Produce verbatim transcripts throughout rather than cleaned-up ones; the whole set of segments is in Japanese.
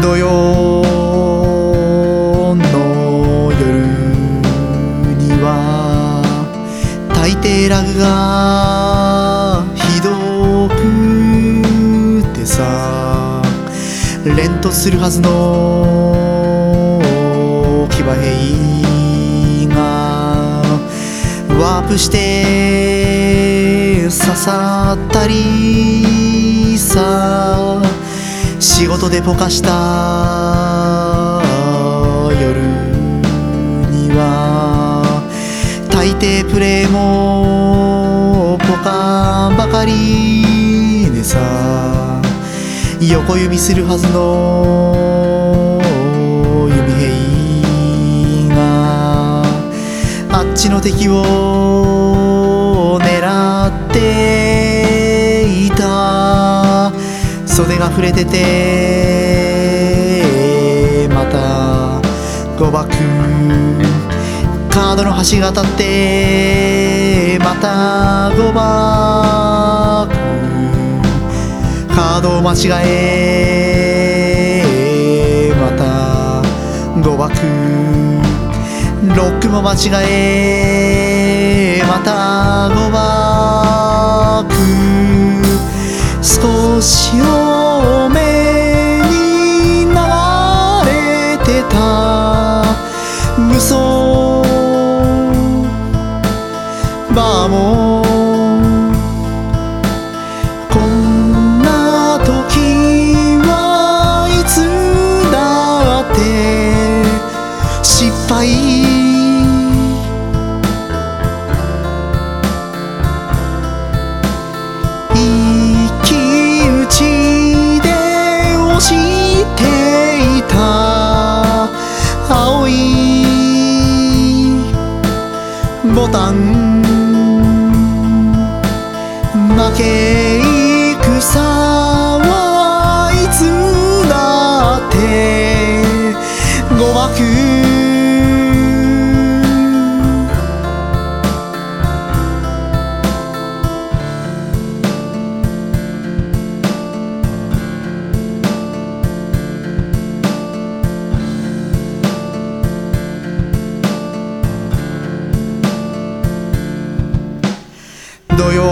土曜の夜には大抵ラグがひどくてさ、連突するはずの騎馬兵がワープして刺さったりさ、仕事でポカした夜には大抵プレーもポカばかりでさ、横指するはずの弓兵があっちの敵を狙っていた。袖が触れててまた誤爆、カードの端が当たってまた誤爆、カードを間違えまた誤爆、ロックも間違えまた誤爆、少し多めに流れてた無双バーもこんな時はいつだって失敗、していた青いボタン、負け戦はいつだって誤爆、土曜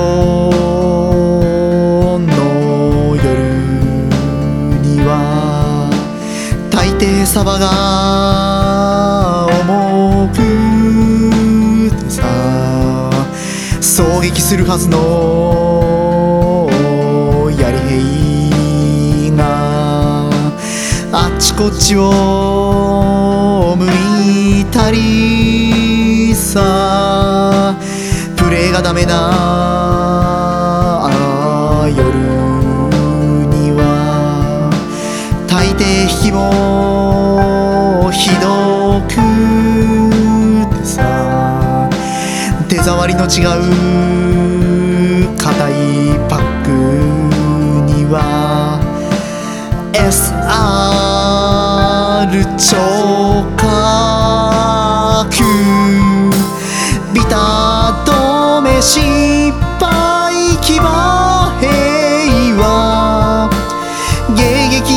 の夜には大抵サバが重くてさ、狙撃するはずの槍兵があっちこっちを向いたりさ、プレーがダメな夜には大抵引きもひどくてさ、手触りの違う硬いパックには エスアール 超角ビタ止め失敗、騎馬兵は迎撃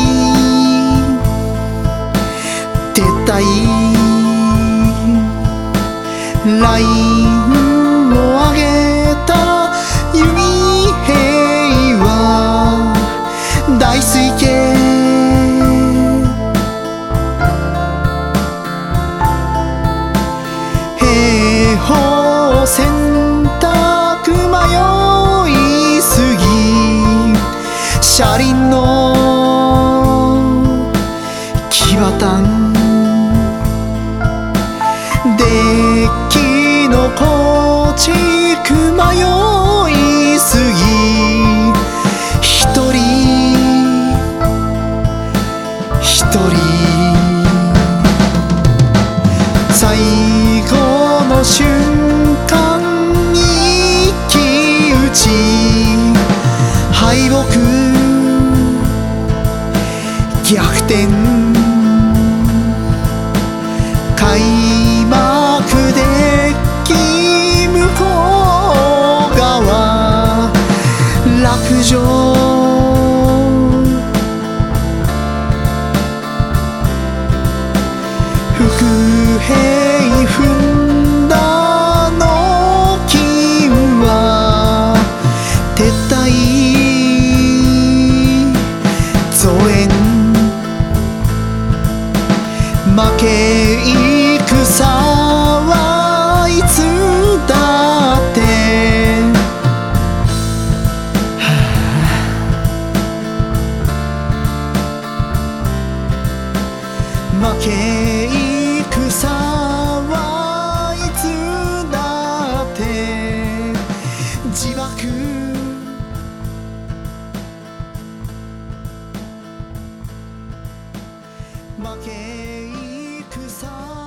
撤退、ラインを上げた弓兵は大水系、兵法選択迷いすぎ、車輪の騎馬単、デッキの構築迷いすぎ、一人一人最後の瞬間一騎打ち敗北逆転、開幕デッキ向こう側落城兵踏んだ時は撤退増援負け戦はいつだって負け戦はいつだって自爆負け戦